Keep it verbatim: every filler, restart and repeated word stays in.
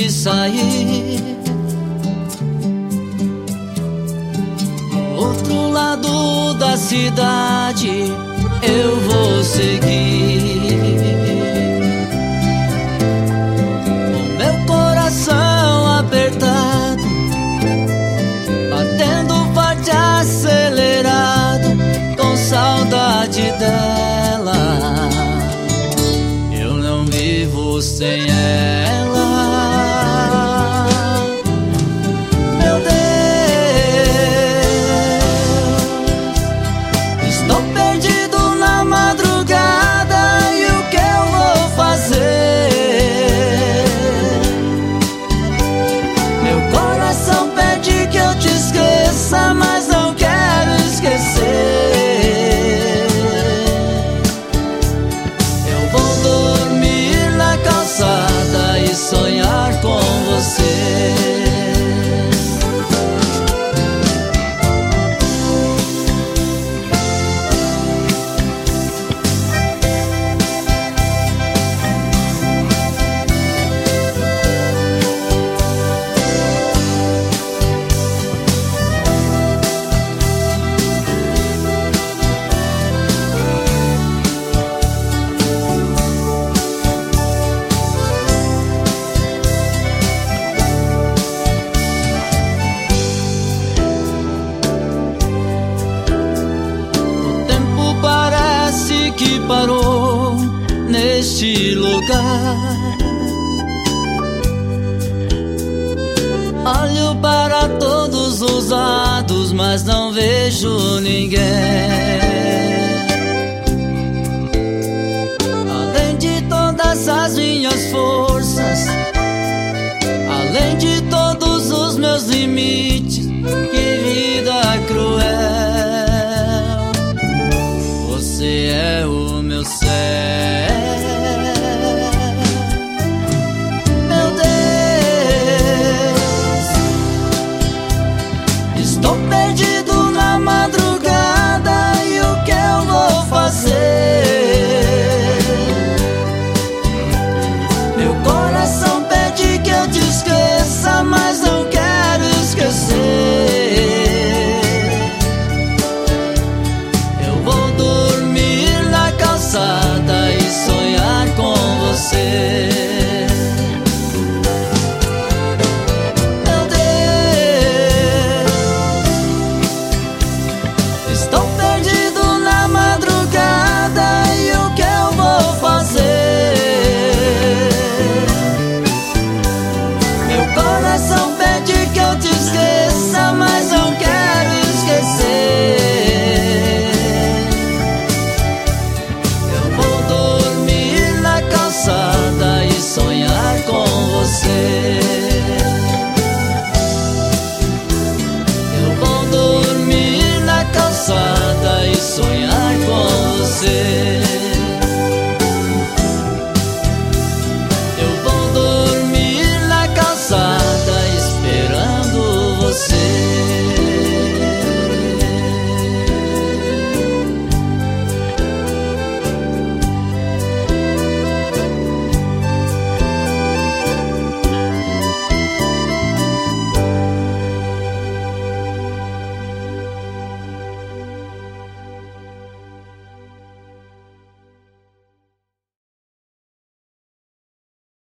que sair. Do outro lado da cidade eu vou seguir, com meu coração apertado, batendo forte acelerado, com saudade dela. Eu não vivo sem ela. Meu Deus, estou perdido na madrugada, e o que eu vou fazer? Meu coração pede que eu te esqueça, mas não quero esquecer. Eu vou dormir na calçada e sonhar com você. Que parou neste lugar. Olho para todos os lados, mas não vejo ninguém. Além de todas as minhas forças, além de todos os meus limites, que vida cruel. Você é o meu céu. Meu Deus, estou perdido na madrugada, e o que eu vou fazer? Meu coração pede que eu te esqueça, mas não quero esquecer. E sonhar com você. Meu Deus, estou perdido na madrugada, e o que eu vou fazer? Meu coração